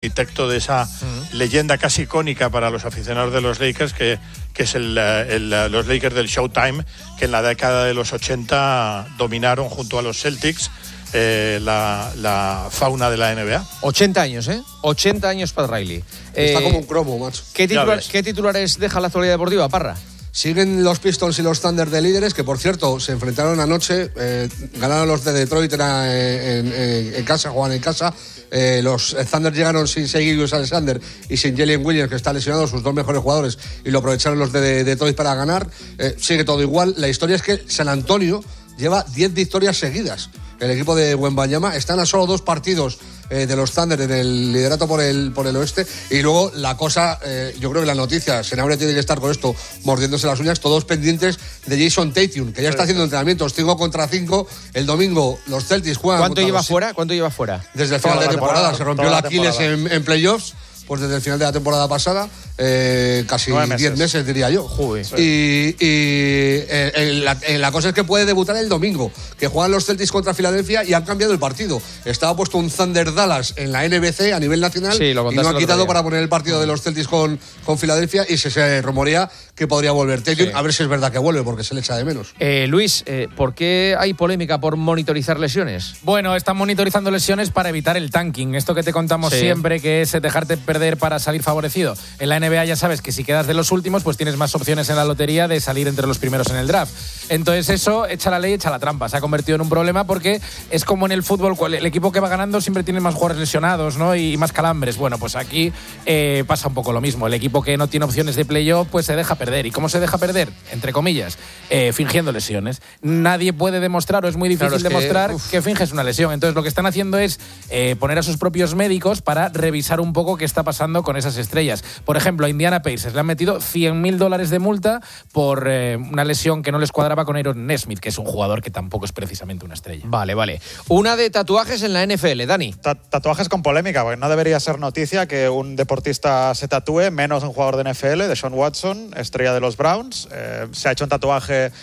arquitecto de esa leyenda casi icónica para los aficionados de los Lakers, que es los Lakers del Showtime, que en la década de los 80 dominaron junto a los Celtics la fauna de la NBA. 80 años, 80 años para Riley. Está como un cromo, macho. ¿Qué titulares deja la actualidad deportiva, Parra? Siguen los Pistons y los Thunder de líderes, que por cierto se enfrentaron anoche, ganaron los de Detroit en casa, juegan en casa. Los Thunder llegaron sin Shai Alexander y sin Jalen Williams, que está lesionado, sus dos mejores jugadores, y lo aprovecharon los de Detroit para ganar. Sigue todo igual. La historia es que San Antonio lleva 10 victorias seguidas. El equipo de Wembanyama están a solo 2 partidos de los Thunder en el liderato por el oeste. Y luego la cosa, yo creo que la noticia, Sanabria tiene que estar con esto mordiéndose las uñas, todos pendientes de Jason Tatum, que ya está haciendo entrenamientos 5 contra 5. El domingo los Celtics juegan. ¿Cuánto lleva fuera? Desde el final de la temporada. Se rompió el Aquiles en playoffs. Pues desde el final de la temporada pasada, casi 10 meses, diría yo. Joder. Y la cosa es que puede debutar el domingo, que juegan los Celtics contra Filadelfia y han cambiado el partido. Estaba puesto un Thunder Dallas en la NBC a nivel nacional, y lo han quitado para poner el partido de los Celtics con Filadelfia, y se rumorea que podría volver Tatum, a ver si es verdad que vuelve, porque se le echa de menos. Luis, ¿por qué hay polémica por monitorizar lesiones? Bueno, están monitorizando lesiones para evitar el tanking. Esto que te contamos siempre, que es dejarte perder para salir favorecido. En la NBA ya sabes que si quedas de los últimos, pues tienes más opciones en la lotería de salir entre los primeros en el draft. Entonces eso, echa la ley, echa la trampa. Se ha convertido en un problema porque es como en el fútbol, el equipo que va ganando siempre tiene más jugadores lesionados, ¿no? Y más calambres. Bueno, pues aquí pasa un poco lo mismo. El equipo que no tiene opciones de playoff, pues se deja perder. ¿Y cómo se deja perder? Entre comillas, fingiendo lesiones. Nadie puede demostrar, o es muy difícil demostrar que finges una lesión. Entonces lo que están haciendo es poner a sus propios médicos para revisar un poco qué está pasando con esas estrellas. Por ejemplo, a Indiana Pacers le han metido $100,000 de multa por una lesión que no les cuadraba con Aaron Nesmith, que es un jugador que tampoco es precisamente una estrella. Vale. Una de tatuajes en la NFL, Dani. Tatuajes con polémica, porque no debería ser noticia que un deportista se tatúe, menos un jugador de NFL, de Sean Watson, estrella de los Browns. Se ha hecho un tatuaje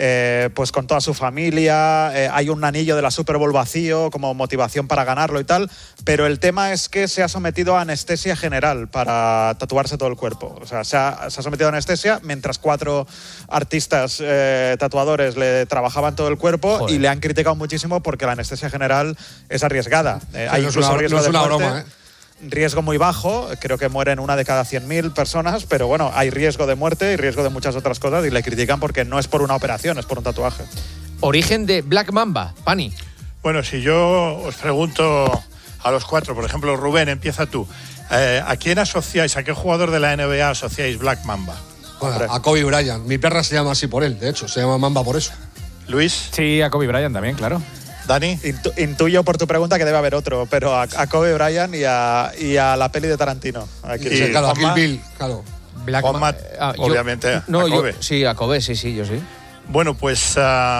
pues con toda su familia, hay un anillo de la Super Bowl vacío como motivación para ganarlo y tal, pero el tema es que se ha sometido a anestesia general para tatuarse todo el cuerpo. O sea, se ha sometido a anestesia mientras 4 artistas tatuadores le trabajaban todo el cuerpo. Joder. Y le han criticado muchísimo porque la anestesia general es arriesgada. Hay incluso riesgo de muerte. Broma, riesgo muy bajo, creo que mueren 1 de cada 100.000 personas, pero bueno, hay riesgo de muerte y riesgo de muchas otras cosas, y le critican porque no es por una operación, es por un tatuaje. Origen de Black Mamba, Pani. Bueno, si yo os pregunto a los 4, por ejemplo, Rubén, empieza tú. ¿A quién asociáis, a qué jugador de la NBA asociáis Black Mamba? Bueno, a Kobe Bryant. Mi perra se llama así por él, de hecho, se llama Mamba por eso. ¿Luis? Sí, a Kobe Bryant también, claro. ¿Dani? Intuyo por tu pregunta que debe haber otro, pero a Kobe Bryant y a la peli de Tarantino. Claro, a Kill Bill, claro. Black Mamba, obviamente, a Kobe. A Kobe, sí, yo sí. Bueno, pues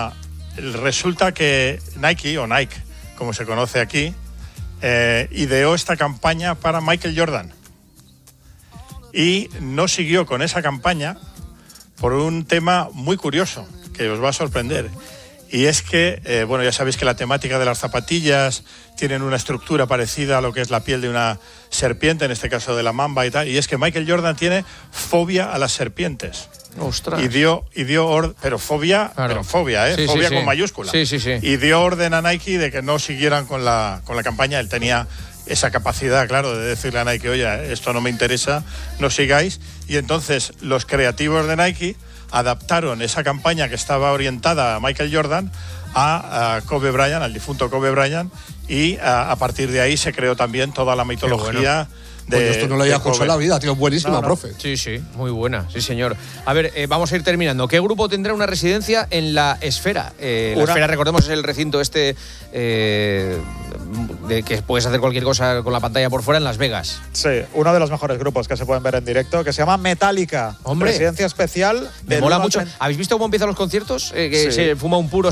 resulta que Nike, como se conoce aquí, ideó esta campaña para Michael Jordan. Y no siguió con esa campaña por un tema muy curioso, que os va a sorprender. Y es que, bueno, ya sabéis que la temática de las zapatillas tienen una estructura parecida a lo que es la piel de una serpiente, en este caso de la mamba y tal. Y es que Michael Jordan tiene fobia a las serpientes. ¡Ostras! Pero fobia, claro. Pero fobia, sí, fobia sí, con mayúscula. Sí. Y dio orden a Nike de que no siguieran con la campaña. Él tenía esa capacidad, claro, de decirle a Nike, oye, esto no me interesa, no sigáis. Y entonces los creativos de Nike adaptaron esa campaña que estaba orientada a Michael Jordan a Kobe Bryant, al difunto Kobe Bryant, y a partir de ahí se creó también toda la mitología de esto no lo había escuchado en la vida, tío, buenísima, profe. Sí, muy buena, sí señor. A ver, vamos a ir terminando. ¿Qué grupo tendrá una residencia en la Esfera? La Esfera, recordemos, es el recinto de que puedes hacer cualquier cosa con la pantalla por fuera en Las Vegas. Sí, uno de los mejores grupos que se pueden ver en directo, que se llama Metallica. Hombre, residencia especial. Me mola mucho. ¿Habéis visto cómo empiezan los conciertos? Se fuma un puro siempre antes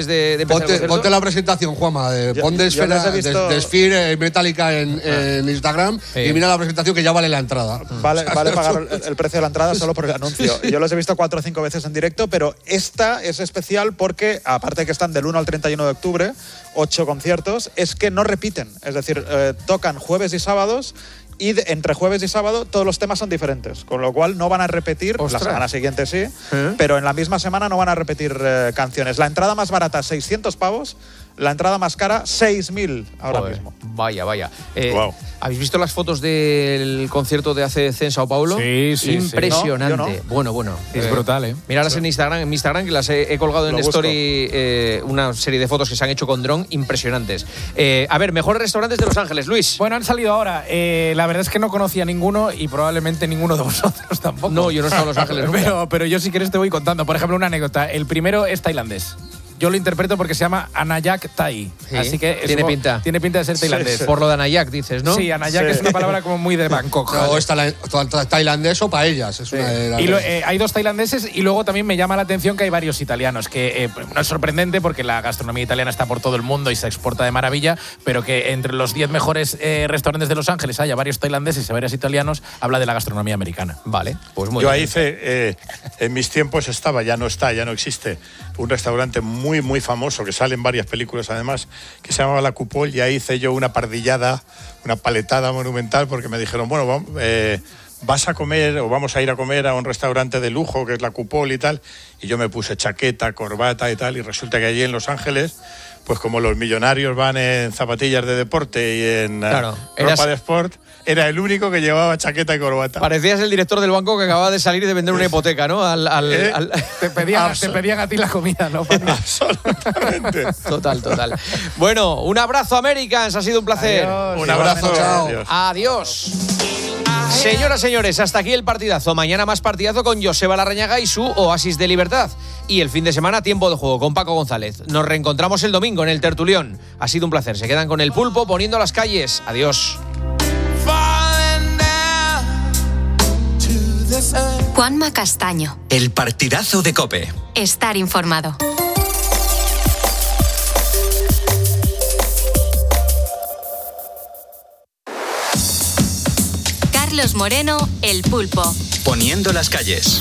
antes de empezar el concierto? Ponte la presentación, Juanma. Pon de Sphere Metallica en Instagram y mira la presentación que ya vale la entrada. Vale pagar el precio de la entrada solo por el anuncio. Yo los he visto 4 o 5 veces en directo, pero esta es especial porque, aparte de que están del 1 al 31 de octubre, 8 conciertos, es que no repiten. Es decir, tocan jueves y sábados, y entre jueves y sábado todos los temas son diferentes, con lo cual no van a repetir. La semana siguiente sí, pero en la misma semana no van a repetir canciones. La entrada más barata, 600 pavos. La entrada más cara, 6.000 ahora mismo. Vaya. Wow. ¿Habéis visto las fotos del concierto de ACDC en Sao Paulo? Sí. Impresionante. No. Bueno. Es brutal, ¿eh? Míralas en Instagram, que las he colgado en Story, una serie de fotos que se han hecho con dron impresionantes. A ver, mejores restaurantes de Los Ángeles, Luis. Bueno, han salido ahora. La verdad es que no conocía ninguno y probablemente ninguno de vosotros tampoco. No, yo no he estado en Los Ángeles nunca. Pero yo si quieres te voy contando. Por ejemplo, una anécdota. El primero es tailandés. Yo lo interpreto porque se llama Anayak Thai. Sí, así que tiene pinta de ser tailandés. Sí. Por lo de Anayak, dices, ¿no? Sí, Anayak es una palabra como muy de Bangkok. O es tailandés o paellas. Es una de las hay 2 tailandeses y luego también me llama la atención que hay varios italianos, que no es sorprendente porque la gastronomía italiana está por todo el mundo y se exporta de maravilla, pero que entre los 10 mejores restaurantes de Los Ángeles haya varios tailandeses y varios italianos, habla de la gastronomía americana. Vale, pues muy bien. Yo ahí hice, en mis tiempos estaba, ya no existe, un restaurante muy, muy famoso que sale en varias películas además, que se llamaba La Cupol, y ahí hice yo una pardillada, una paletada monumental, porque me dijeron, bueno, vas a comer o vamos a ir a comer a un restaurante de lujo que es La Cupol y tal, y yo me puse chaqueta, corbata y tal, y resulta que allí en Los Ángeles, pues como los millonarios van en zapatillas de deporte y en ropa de sport, era el único que llevaba chaqueta y corbata. Parecías el director del banco que acababa de salir de vender una hipoteca, ¿no? Te pedían a ti la comida, ¿no? Absolutamente. Total. Bueno, un abrazo, Americans. Ha sido un placer. Adiós. Un abrazo. Chao. Adiós. Señoras, señores, hasta aquí el partidazo. Mañana más partidazo con Joseba Larrañaga y su Oasis de Libertad. Y el fin de semana, tiempo de juego con Paco González. Nos reencontramos el domingo en el Tertulión. Ha sido un placer. Se quedan con el Pulpo poniendo las calles. Adiós. Juanma Castaño. El partidazo de COPE. Estar informado. Carlos Moreno, El Pulpo. Poniendo las calles.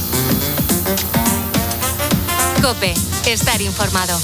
COPE. Estar informado.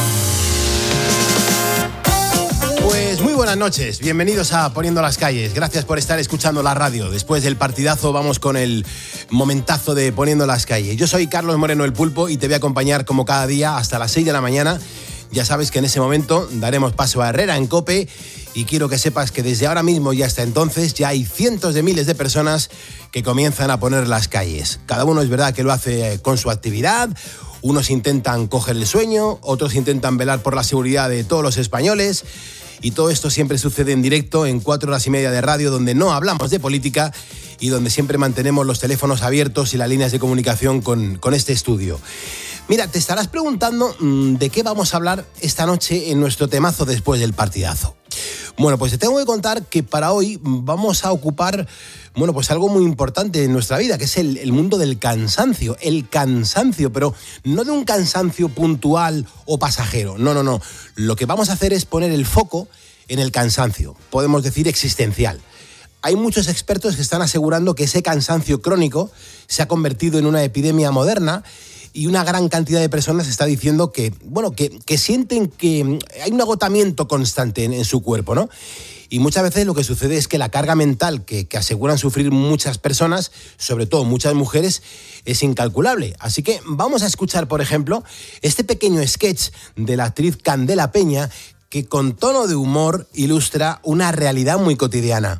Pues muy buenas noches, bienvenidos a Poniendo las calles, gracias por estar escuchando la radio. Después del partidazo vamos con el momentazo de Poniendo las calles. Yo soy Carlos Moreno El Pulpo y te voy a acompañar como cada día hasta las 6 de la mañana. Ya sabes que en ese momento daremos paso a Herrera en COPE y quiero que sepas que desde ahora mismo y hasta entonces ya hay cientos de miles de personas que comienzan a poner las calles. Cada uno es verdad que lo hace con su actividad. Unos intentan coger el sueño, otros intentan velar por la seguridad de todos los españoles. Y todo esto siempre sucede en directo en 4 horas y media de radio donde no hablamos de política y donde siempre mantenemos los teléfonos abiertos y las líneas de comunicación con este estudio. Mira, te estarás preguntando de qué vamos a hablar esta noche en nuestro temazo después del partidazo. Bueno, pues te tengo que contar que para hoy vamos a ocupar, bueno, pues algo muy importante en nuestra vida, que es el mundo del cansancio. El cansancio, pero no de un cansancio puntual o pasajero. No. Lo que vamos a hacer es poner el foco en el cansancio, podemos decir existencial. Hay muchos expertos que están asegurando que ese cansancio crónico se ha convertido en una epidemia moderna y una gran cantidad de personas está diciendo que, bueno, que sienten que hay un agotamiento constante en su cuerpo, ¿no? Y muchas veces lo que sucede es que la carga mental que aseguran sufrir muchas personas, sobre todo muchas mujeres, es incalculable. Así que vamos a escuchar, por ejemplo, este pequeño sketch de la actriz Candela Peña, que con tono de humor ilustra una realidad muy cotidiana.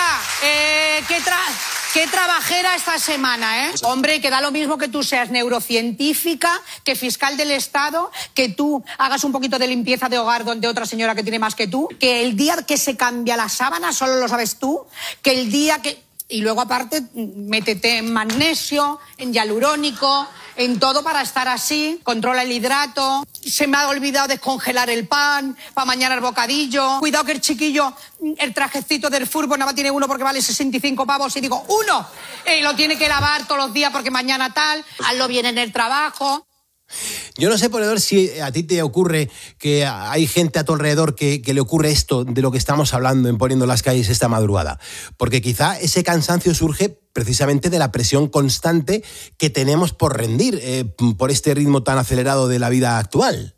Qué trabajera esta semana, ¿eh? Hombre, que da lo mismo que tú seas neurocientífica, que fiscal del Estado, que tú hagas un poquito de limpieza de hogar donde otra señora que tiene más que tú, que el día que se cambia la sábana solo lo sabes tú, que el día que... Y luego, aparte, métete en magnesio, en hialurónico, en todo para estar así, controla el hidrato. Se me ha olvidado descongelar el pan, para mañana el bocadillo. Cuidado que el chiquillo, el trajecito del fútbol nada más tiene uno porque vale 65 pavos. Y digo, ¡uno! Lo tiene que lavar todos los días porque mañana tal. Hazlo bien en el trabajo. Yo no sé, ponedor, si a ti te ocurre que hay gente a tu alrededor que le ocurre esto de lo que estamos hablando en Poniendo las Calles esta madrugada. Porque quizá ese cansancio surge precisamente de la presión constante que tenemos por rendir, por este ritmo tan acelerado de la vida actual.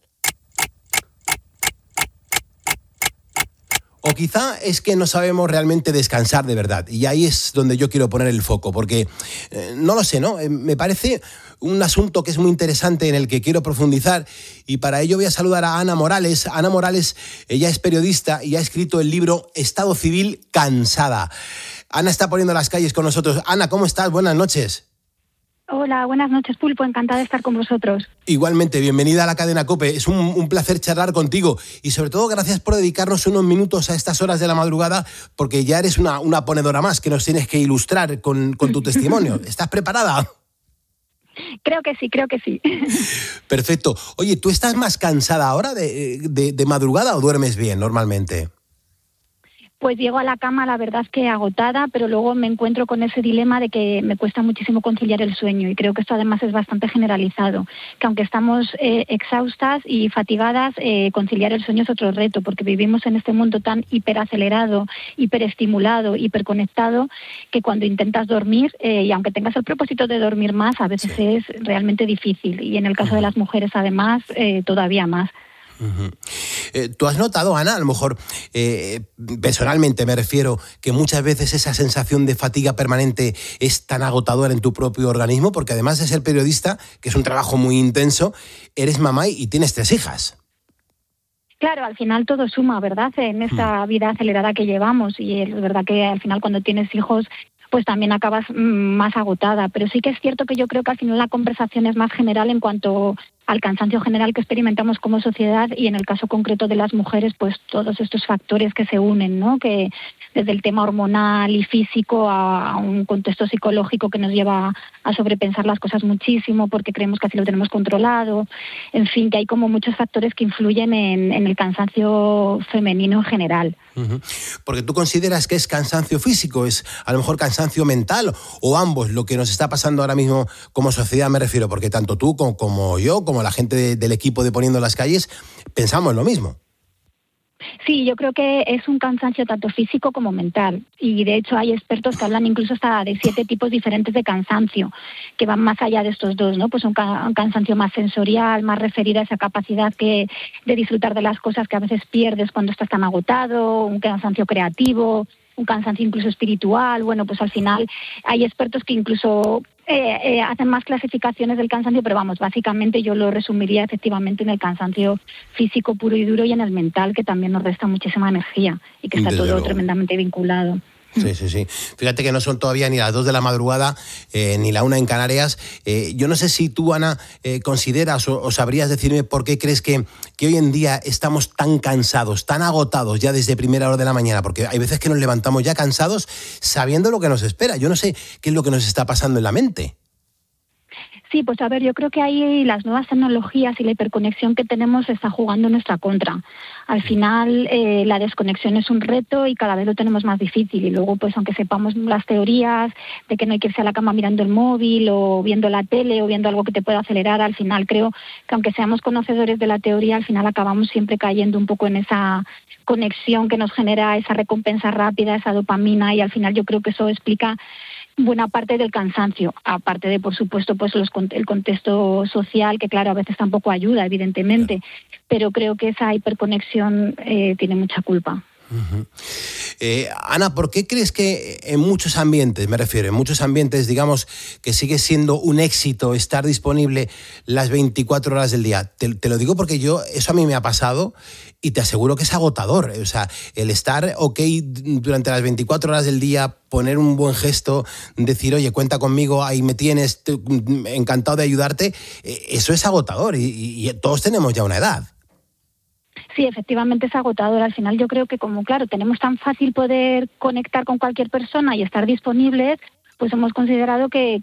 O quizá es que no sabemos realmente descansar de verdad. Y ahí es donde yo quiero poner el foco, porque no lo sé, ¿no? Me parece un asunto que es muy interesante en el que quiero profundizar, y para ello voy a saludar a Ana Morales. Ana Morales, ella es periodista y ha escrito el libro Estado Civil Cansada. Ana está Poniendo las Calles con nosotros. Ana, ¿cómo estás? Buenas noches. Hola, buenas noches, Pulpo. Encantada de estar con vosotros. Igualmente, bienvenida a la cadena COPE. Es un placer charlar contigo y sobre todo gracias por dedicarnos unos minutos a estas horas de la madrugada, porque ya eres una ponedora más que nos tienes que ilustrar con tu testimonio. ¿Estás preparada? Creo que sí. Perfecto. Oye, ¿tú estás más cansada ahora de madrugada o duermes bien normalmente? Pues llego a la cama, la verdad es que agotada, pero luego me encuentro con ese dilema de que me cuesta muchísimo conciliar el sueño, y creo que esto además es bastante generalizado, que aunque estamos exhaustas y fatigadas, conciliar el sueño es otro reto, porque vivimos en este mundo tan hiperacelerado, hiperestimulado, hiperconectado, que cuando intentas dormir, y aunque tengas el propósito de dormir más, a veces es realmente difícil, y en el caso de las mujeres además, todavía más. ¿Tú has notado, Ana, a lo mejor personalmente me refiero, que muchas veces esa sensación de fatiga permanente es tan agotadora en tu propio organismo? Porque además de ser periodista, que es un trabajo muy intenso, eres mamá y tienes 3 hijas. Claro, al final todo suma, ¿verdad?, en esta vida acelerada que llevamos, y es verdad que al final cuando tienes hijos pues también acabas más agotada. Pero sí que es cierto que yo creo que al final la conversación es más general en cuanto al cansancio general que experimentamos como sociedad, y en el caso concreto de las mujeres, pues todos estos factores que se unen, ¿no? Que desde el tema hormonal y físico a un contexto psicológico que nos lleva a sobrepensar las cosas muchísimo porque creemos que así lo tenemos controlado. En fin, que hay como muchos factores que influyen en el cansancio femenino en general. Porque tú consideras que es cansancio físico, es a lo mejor cansancio mental, o ambos, lo que nos está pasando ahora mismo como sociedad, me refiero, porque tanto tú como yo, como la gente del equipo de Poniendo las Calles, pensamos lo mismo. Sí, yo creo que es un cansancio tanto físico como mental, y de hecho hay expertos que hablan incluso hasta de 7 tipos diferentes de cansancio, que van más allá de estos 2, ¿no? Pues un cansancio más sensorial, más referido a esa capacidad de disfrutar de las cosas que a veces pierdes cuando estás tan agotado, un cansancio creativo, un cansancio incluso espiritual. Bueno, pues al final hay expertos que incluso hacen más clasificaciones del cansancio, pero vamos, básicamente yo lo resumiría efectivamente en el cansancio físico puro y duro, y en el mental, que también nos resta muchísima energía y que está Desde todo luego. tremendamente vinculado. Sí. Fíjate que no son todavía ni las 2 de la madrugada, ni la 1 en Canarias. Yo no sé si tú, Ana, consideras o sabrías decirme por qué crees que hoy en día estamos tan cansados, tan agotados ya desde primera hora de la mañana, porque hay veces que nos levantamos ya cansados sabiendo lo que nos espera. Yo no sé qué es lo que nos está pasando en la mente. Sí, pues a ver, yo creo que ahí las nuevas tecnologías y la hiperconexión que tenemos está jugando en nuestra contra. Al final la desconexión es un reto y cada vez lo tenemos más difícil, y luego pues aunque sepamos las teorías de que no hay que irse a la cama mirando el móvil o viendo la tele o viendo algo que te pueda acelerar, al final creo que aunque seamos conocedores de la teoría, al final acabamos siempre cayendo un poco en esa conexión que nos genera esa recompensa rápida, esa dopamina, y al final yo creo que eso explica buena parte del cansancio, aparte de, por supuesto, pues el contexto social, que claro, a veces tampoco ayuda, evidentemente, pero creo que esa hiperconexión tiene mucha culpa. Ana, ¿por qué crees que en muchos ambientes, me refiero, en muchos ambientes, digamos, que sigue siendo un éxito estar disponible las 24 horas del día? Te lo digo porque eso a mí me ha pasado y te aseguro que es agotador. O sea, el estar durante las 24 horas del día, poner un buen gesto, decir, oye, cuenta conmigo, ahí me tienes, encantado de ayudarte, eso es agotador, y todos tenemos ya una edad. Sí, efectivamente es agotador. Al final yo creo que como, claro, tenemos tan fácil poder conectar con cualquier persona y estar disponibles, pues hemos considerado que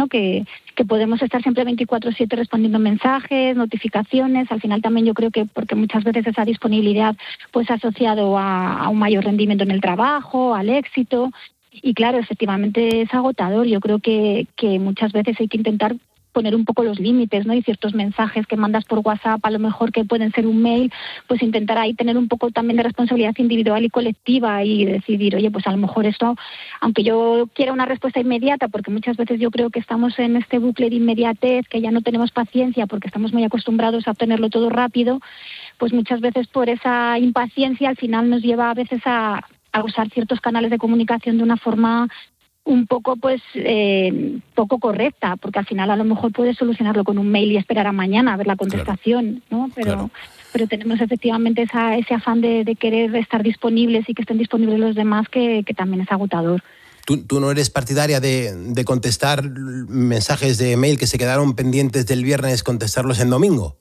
podemos estar siempre 24/7 respondiendo mensajes, notificaciones. Al final también yo creo que porque muchas veces esa disponibilidad pues asociado a un mayor rendimiento en el trabajo, al éxito. Y claro, efectivamente es agotador. Yo creo que muchas veces hay que intentar poner un poco los límites, ¿no? Y ciertos mensajes que mandas por WhatsApp, a lo mejor que pueden ser un mail, pues intentar ahí tener un poco también de responsabilidad individual y colectiva y decidir, oye, pues a lo mejor esto, aunque yo quiera una respuesta inmediata, porque muchas veces yo creo que estamos en este bucle de inmediatez, que ya no tenemos paciencia porque estamos muy acostumbrados a obtenerlo todo rápido, pues muchas veces por esa impaciencia al final nos lleva a veces a usar ciertos canales de comunicación de una forma un poco poco correcta, porque al final a lo mejor puedes solucionarlo con un mail y esperar a mañana a ver la contestación, ¿no? Pero tenemos efectivamente ese afán de querer estar disponibles y que estén disponibles los demás, que también es agotador. ¿Tú no eres partidaria de contestar mensajes de mail que se quedaron pendientes del viernes, contestarlos en domingo?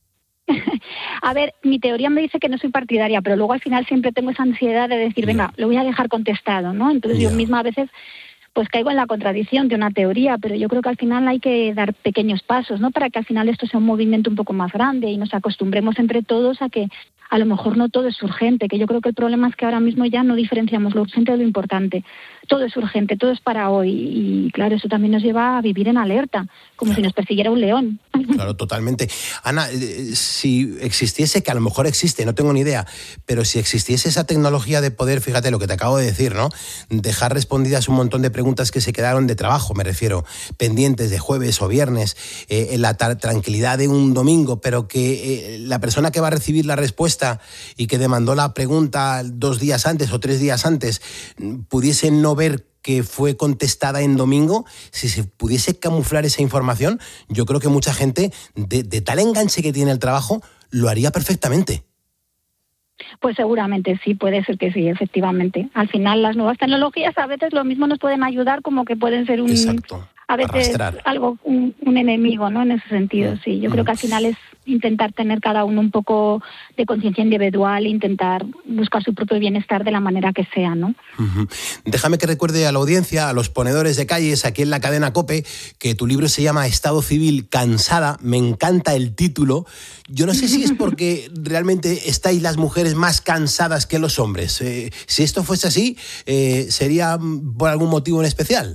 A ver, mi teoría me dice que no soy partidaria, pero luego al final siempre tengo esa ansiedad de decir, venga, lo voy a dejar contestado, ¿no? Entonces yo misma a veces pues caigo en la contradicción de una teoría, pero yo creo que al final hay que dar pequeños pasos, ¿no? Para que al final esto sea un movimiento un poco más grande y nos acostumbremos entre todos a que a lo mejor no todo es urgente, que yo creo que el problema es que ahora mismo ya no diferenciamos lo urgente de lo importante. Todo es urgente, todo es para hoy y claro, eso también nos lleva a vivir en alerta, como si nos persiguiera un león. Claro, totalmente. Ana, si existiese, que a lo mejor existe, no tengo ni idea, pero si existiese esa tecnología de poder, fíjate lo que te acabo de decir, ¿no? Dejar respondidas un montón de preguntas que se quedaron de trabajo, me refiero, pendientes de jueves o viernes, en la tranquilidad de un domingo, pero que la persona que va a recibir la respuesta y que demandó la pregunta 2 días antes o 3 días antes pudiese no ver que fue contestada en domingo, si se pudiese camuflar esa información, yo creo que mucha gente, de tal enganche que tiene el trabajo, lo haría perfectamente. Pues seguramente sí, puede ser que sí, efectivamente. Al final las nuevas tecnologías a veces lo mismo nos pueden ayudar como que pueden ser a veces algo, un enemigo, ¿no? En ese sentido, sí. Yo creo que al final es intentar tener cada uno un poco de conciencia individual, intentar buscar su propio bienestar de la manera que sea, ¿no? Déjame que recuerde a la audiencia, a los ponedores de calles aquí en la cadena COPE, que tu libro se llama Estado Civil Cansada. Me encanta el título. Yo no sé si es porque realmente estáis las mujeres más cansadas que los hombres. Si esto fuese así, ¿sería por algún motivo en especial?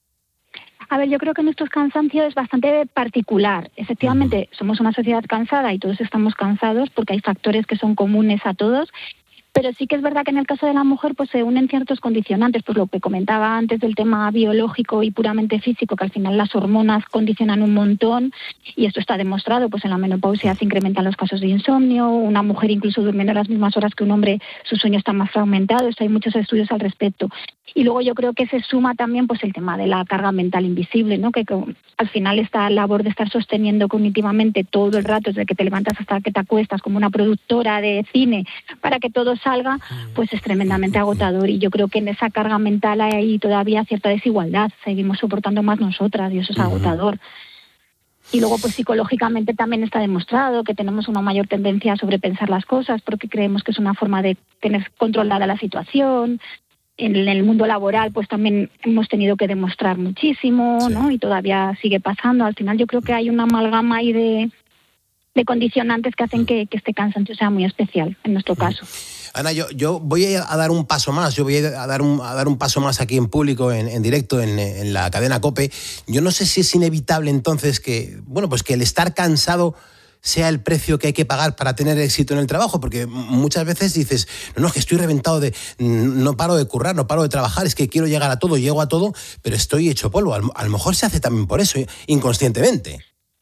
A ver, yo creo que nuestro cansancio es bastante particular. Efectivamente, somos una sociedad cansada y todos estamos cansados porque hay factores que son comunes a todos, pero sí que es verdad que en el caso de la mujer pues se unen ciertos condicionantes, pues lo que comentaba antes del tema biológico y puramente físico, que al final las hormonas condicionan un montón y esto está demostrado, pues en la menopausia se incrementan los casos de insomnio, una mujer incluso durmiendo las mismas horas que un hombre, su sueño está más fragmentado, hay muchos estudios al respecto. Y luego yo creo que se suma también pues el tema de la carga mental invisible, ¿no? Que al final esta labor de estar sosteniendo cognitivamente todo el rato, desde que te levantas hasta que te acuestas, como una productora de cine, para que todo salga, pues es tremendamente agotador. Y yo creo que en esa carga mental hay todavía cierta desigualdad, seguimos soportando más nosotras y eso es agotador. Y luego, pues psicológicamente también está demostrado que tenemos una mayor tendencia a sobrepensar las cosas porque creemos que es una forma de tener controlada la situación. En el mundo laboral, pues también hemos tenido que demostrar muchísimo, ¿no? Y todavía sigue pasando. Al final yo creo que hay una amalgama ahí de condicionantes que hacen que este cansancio sea muy especial en nuestro caso. Ana, yo voy a dar un paso más, a dar un paso más aquí en público, en directo, en la cadena COPE. Yo no sé si es inevitable entonces que el estar cansado sea el precio que hay que pagar para tener éxito en el trabajo, porque muchas veces dices, no, es que estoy reventado no paro de currar, no paro de trabajar, es que quiero llegar a todo, llego a todo, pero estoy hecho polvo. A lo mejor se hace también por eso, inconscientemente.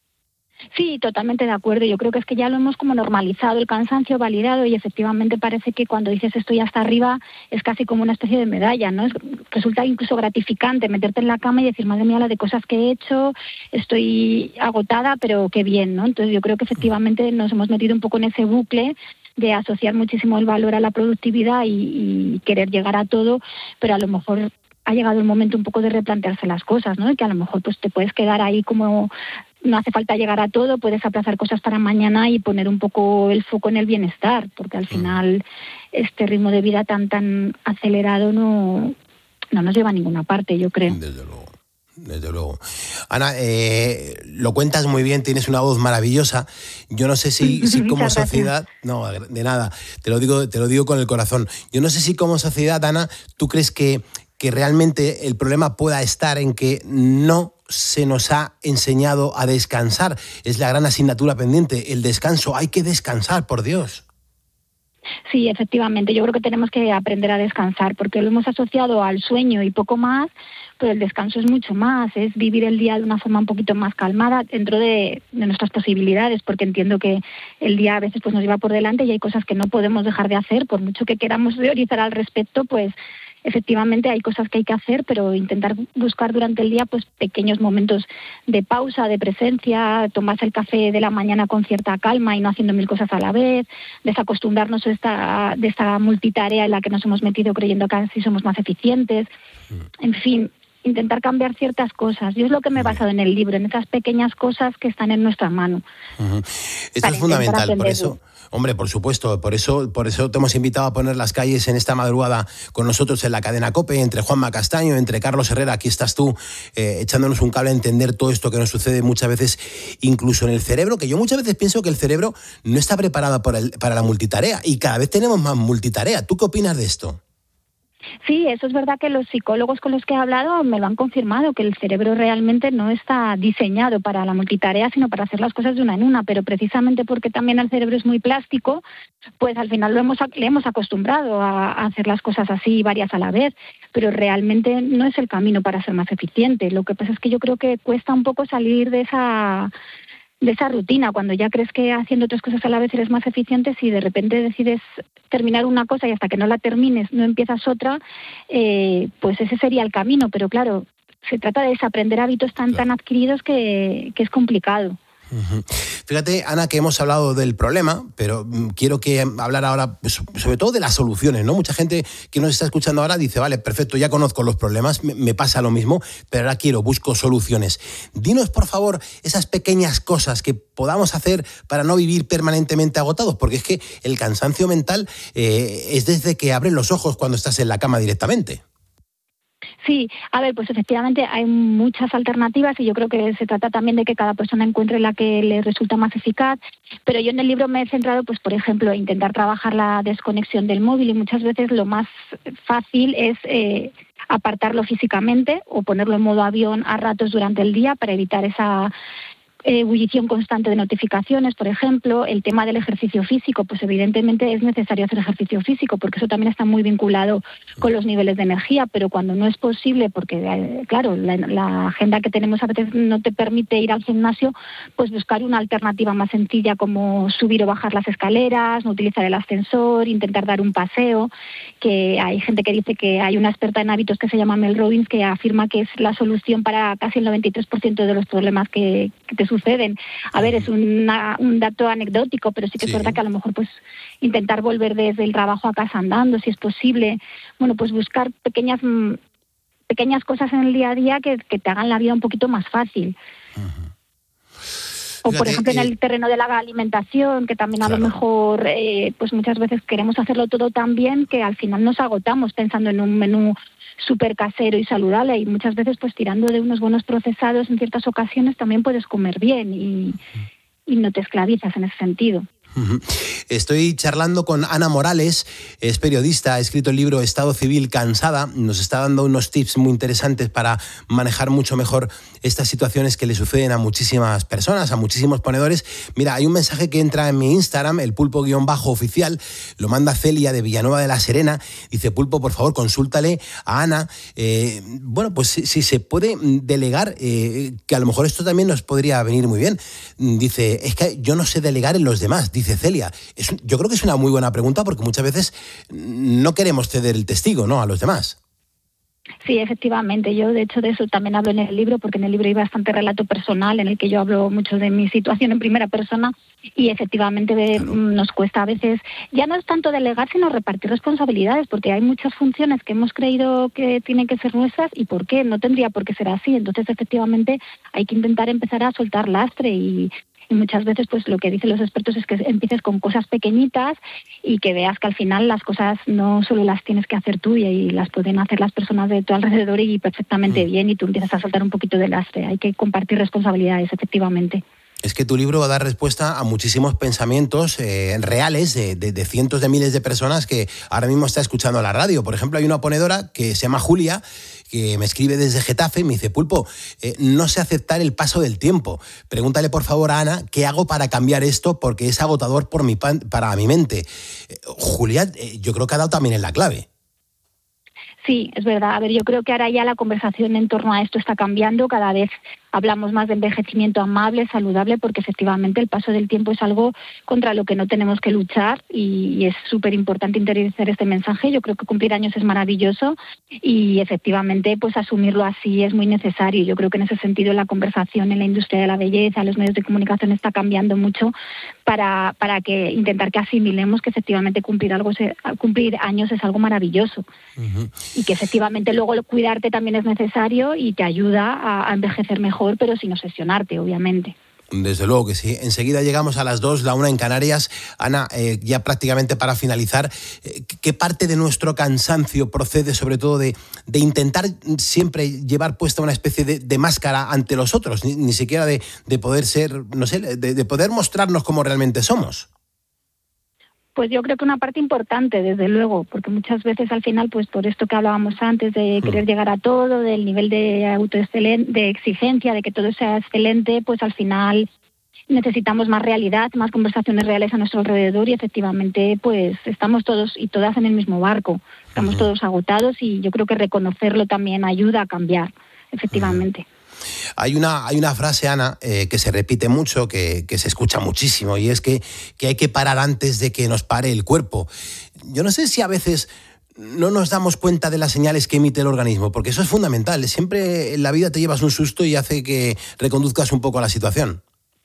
Sí, totalmente de acuerdo. Yo creo que es que ya lo hemos como normalizado, el cansancio validado, y efectivamente parece que cuando dices estoy hasta arriba es casi como una especie de medalla, ¿no? Resulta incluso gratificante meterte en la cama y decir, madre mía, la de cosas que he hecho, estoy agotada, pero qué bien, ¿no? Entonces yo creo que efectivamente nos hemos metido un poco en ese bucle de asociar muchísimo el valor a la productividad y querer llegar a todo, pero a lo mejor ha llegado el momento un poco de replantearse las cosas, ¿no? Y que a lo mejor pues te puedes quedar ahí como no hace falta llegar a todo, puedes aplazar cosas para mañana y poner un poco el foco en el bienestar, porque al final este ritmo de vida tan acelerado no nos lleva a ninguna parte, yo creo. Desde luego. Ana, lo cuentas muy bien, tienes una voz maravillosa. Yo no sé si como sociedad... No, de nada, te lo digo con el corazón. Yo no sé si como sociedad, Ana, ¿tú crees que realmente el problema pueda estar en que no se nos ha enseñado a descansar. Es la gran asignatura pendiente, el descanso. Hay que descansar, por Dios. Sí, efectivamente. Yo creo que tenemos que aprender a descansar porque lo hemos asociado al sueño y poco más, pero el descanso es mucho más, es vivir el día de una forma un poquito más calmada dentro de nuestras posibilidades, porque entiendo que el día a veces pues nos lleva por delante y hay cosas que no podemos dejar de hacer, por mucho que queramos teorizar al respecto, pues efectivamente hay cosas que hay que hacer, pero intentar buscar durante el día pues pequeños momentos de pausa, de presencia, tomarse el café de la mañana con cierta calma y no haciendo mil cosas a la vez, desacostumbrarnos de esta multitarea en la que nos hemos metido creyendo que así somos más eficientes. En fin, intentar cambiar ciertas cosas. Yo es lo que me he basado en el libro, en esas pequeñas cosas que están en nuestra mano. Esto es fundamental, por eso... Hombre, por supuesto, por eso te hemos invitado a poner las calles en esta madrugada con nosotros en la cadena COPE, entre Juanma Castaño, entre Carlos Herrera, aquí estás tú, echándonos un cable a entender todo esto que nos sucede muchas veces, incluso en el cerebro, que yo muchas veces pienso que el cerebro no está preparado para la multitarea y cada vez tenemos más multitarea. ¿Tú qué opinas de esto? Sí, eso es verdad que los psicólogos con los que he hablado me lo han confirmado, que el cerebro realmente no está diseñado para la multitarea, sino para hacer las cosas de una en una, pero precisamente porque también el cerebro es muy plástico, pues al final le hemos acostumbrado a hacer las cosas así, varias a la vez, pero realmente no es el camino para ser más eficiente. Lo que pasa es que yo creo que cuesta un poco salir de esa rutina, cuando ya crees que haciendo otras cosas a la vez eres más eficiente, si de repente decides terminar una cosa y hasta que no la termines no empiezas otra, pues ese sería el camino, pero claro, se trata de desaprender hábitos tan adquiridos que es complicado. Fíjate, Ana, que hemos hablado del problema, pero quiero que hablar ahora sobre todo de las soluciones, ¿no? Mucha gente que nos está escuchando ahora dice, vale, perfecto, ya conozco los problemas, me pasa lo mismo, pero ahora busco soluciones. Dinos, por favor, esas pequeñas cosas que podamos hacer para no vivir permanentemente agotados, porque es que el cansancio mental es desde que abres los ojos cuando estás en la cama directamente. Sí, a ver, pues efectivamente hay muchas alternativas y yo creo que se trata también de que cada persona encuentre la que le resulta más eficaz, pero yo en el libro me he centrado, pues por ejemplo, en intentar trabajar la desconexión del móvil y muchas veces lo más fácil es apartarlo físicamente o ponerlo en modo avión a ratos durante el día para evitar esa ebullición constante de notificaciones, por ejemplo. El tema del ejercicio físico, pues evidentemente es necesario hacer ejercicio físico porque eso también está muy vinculado con los niveles de energía, pero cuando no es posible, porque claro, la agenda que tenemos a veces no te permite ir al gimnasio, pues buscar una alternativa más sencilla como subir o bajar las escaleras, no utilizar el ascensor, intentar dar un paseo, que hay gente que dice que hay una experta en hábitos que se llama Mel Robbins que afirma que es la solución para casi el 93% de los problemas que te suceden. A ver, es un dato anecdótico, pero sí que es verdad que a lo mejor pues intentar volver desde el trabajo a casa andando, si es posible. Bueno, pues buscar pequeñas cosas en el día a día que te hagan la vida un poquito más fácil. O por ejemplo en el terreno de la alimentación, que también a lo mejor pues muchas veces queremos hacerlo todo tan bien que al final nos agotamos pensando en un menú súper casero y saludable, y muchas veces pues tirando de unos buenos procesados en ciertas ocasiones también puedes comer bien y no te esclavizas en ese sentido. Estoy charlando con Ana Morales, es periodista, ha escrito el libro Estado Civil Cansada, nos está dando unos tips muy interesantes para manejar mucho mejor estas situaciones que le suceden a muchísimas personas, a muchísimos ponedores. Mira, hay un mensaje que entra en mi Instagram, el pulpo_oficial, lo manda Celia de Villanueva de la Serena, dice: Pulpo, por favor, consúltale a Ana, bueno, pues si se puede delegar, que a lo mejor esto también nos podría venir muy bien. Dice, es que yo no sé delegar en los demás, dice Celia. Yo creo que es una muy buena pregunta porque muchas veces no queremos ceder el testigo, ¿no?, a los demás. Sí, efectivamente. Yo, de hecho, de eso también hablo en el libro, porque en el libro hay bastante relato personal en el que yo hablo mucho de mi situación en primera persona y efectivamente nos cuesta a veces, ya no es tanto delegar, sino repartir responsabilidades, porque hay muchas funciones que hemos creído que tienen que ser nuestras y ¿por qué? No tendría por qué ser así. Entonces, efectivamente, hay que intentar empezar a soltar lastre y muchas veces pues lo que dicen los expertos es que empieces con cosas pequeñitas y que veas que al final las cosas no solo las tienes que hacer tú y las pueden hacer las personas de tu alrededor y perfectamente bien, y tú empiezas a soltar un poquito de lastre. Hay que compartir responsabilidades, efectivamente. Es que tu libro va a dar respuesta a muchísimos pensamientos reales de cientos de miles de personas que ahora mismo está escuchando la radio. Por ejemplo, hay una ponedora que se llama Julia, que me escribe desde Getafe y me dice: Pulpo, no sé aceptar el paso del tiempo. Pregúntale por favor a Ana qué hago para cambiar esto, porque es agotador para mi mente. Julia, yo creo que ha dado también en la clave. Sí, es verdad. A ver, yo creo que ahora ya la conversación en torno a esto está cambiando. Cada vez hablamos más de envejecimiento amable, saludable, porque efectivamente el paso del tiempo es algo contra lo que no tenemos que luchar y es súper importante interiorizar este mensaje. Yo creo que cumplir años es maravilloso y efectivamente pues asumirlo así es muy necesario. Yo creo que en ese sentido la conversación en la industria de la belleza, los medios de comunicación está cambiando mucho para que intentar que asimilemos que efectivamente cumplir años es algo maravilloso. Uh-huh. Y que efectivamente luego cuidarte también es necesario y te ayuda a envejecer mejor, pero sin obsesionarte, obviamente. Desde luego que sí. Enseguida llegamos a las 2, la 1 en Canarias. Ana, ya prácticamente para finalizar, ¿qué parte de nuestro cansancio procede sobre todo de intentar siempre llevar puesta una especie de máscara ante los otros? Ni siquiera de poder ser, no sé, de poder mostrarnos como realmente somos. Pues yo creo que una parte importante, desde luego, porque muchas veces al final, pues por esto que hablábamos antes, de querer llegar a todo, del nivel de de exigencia, de que todo sea excelente, pues al final necesitamos más realidad, más conversaciones reales a nuestro alrededor y efectivamente pues estamos todos y todas en el mismo barco, estamos todos agotados y yo creo que reconocerlo también ayuda a cambiar, efectivamente. Hay una frase, Ana, que se repite mucho, que se escucha muchísimo, y es que hay que parar antes de que nos pare el cuerpo. Yo no sé si a veces no nos damos cuenta de las señales que emite el organismo, porque eso es fundamental. Siempre en la vida te llevas un susto y hace que reconduzcas un poco la situación.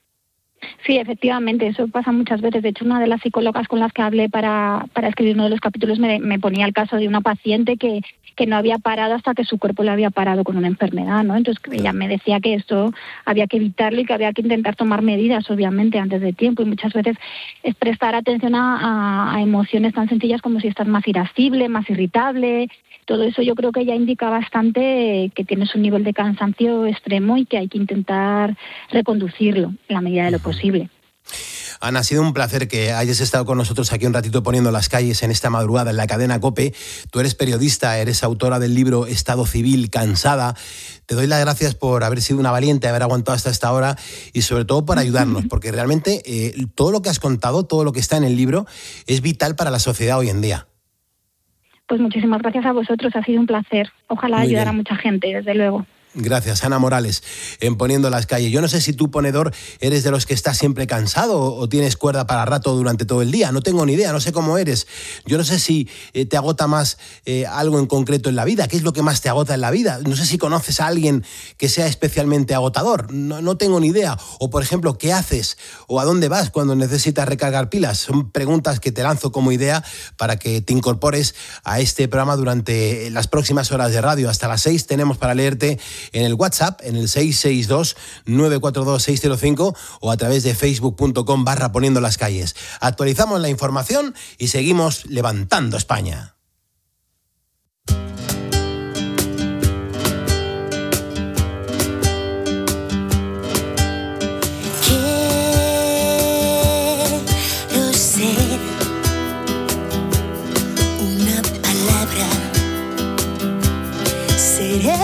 Sí, efectivamente, eso pasa muchas veces. De hecho, una de las psicólogas con las que hablé para escribir uno de los capítulos me ponía el caso de una paciente que no había parado hasta que su cuerpo le había parado con una enfermedad, ¿no? Entonces ella me decía que esto había que evitarlo y que había que intentar tomar medidas, obviamente, antes de tiempo. Y muchas veces es prestar atención a emociones tan sencillas como si estás más irascible, más irritable. Todo eso yo creo que ya indica bastante que tienes un nivel de cansancio extremo y que hay que intentar reconducirlo en la medida de lo posible. Ana, ha sido un placer que hayas estado con nosotros aquí un ratito poniendo las calles en esta madrugada en la cadena COPE. Tú eres periodista, eres autora del libro Estado Civil Cansada. Te doy las gracias por haber sido una valiente, haber aguantado hasta esta hora y sobre todo por ayudarnos, porque realmente todo lo que has contado, todo lo que está en el libro es vital para la sociedad hoy en día. Pues muchísimas gracias a vosotros, ha sido un placer. Ojalá ayudar a mucha gente, desde luego. Gracias, Ana Morales, en Poniendo las Calles. Yo no sé si tú, ponedor, eres de los que estás siempre cansado o tienes cuerda para rato durante todo el día. No tengo ni idea, no sé cómo eres. Yo no sé si te agota más algo en concreto en la vida. ¿Qué es lo que más te agota en la vida? No sé si conoces a alguien que sea especialmente agotador. No tengo ni idea. O, por ejemplo, ¿qué haces o a dónde vas cuando necesitas recargar pilas? Son preguntas que te lanzo como idea para que te incorpores a este programa durante las próximas horas de radio. Hasta las 6 tenemos para leerte en el WhatsApp, en el 662-942-605 o a través de facebook.com/Poniendo las Calles. Actualizamos la información y seguimos levantando España. Quiero ser una palabra, seré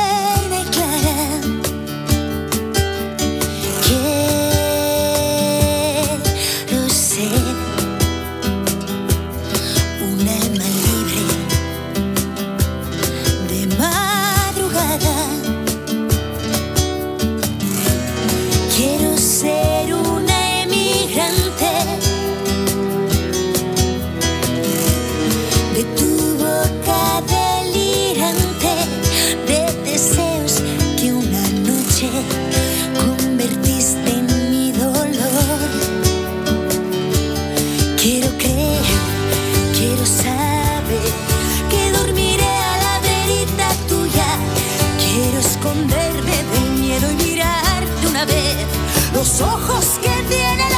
los ojos que tiene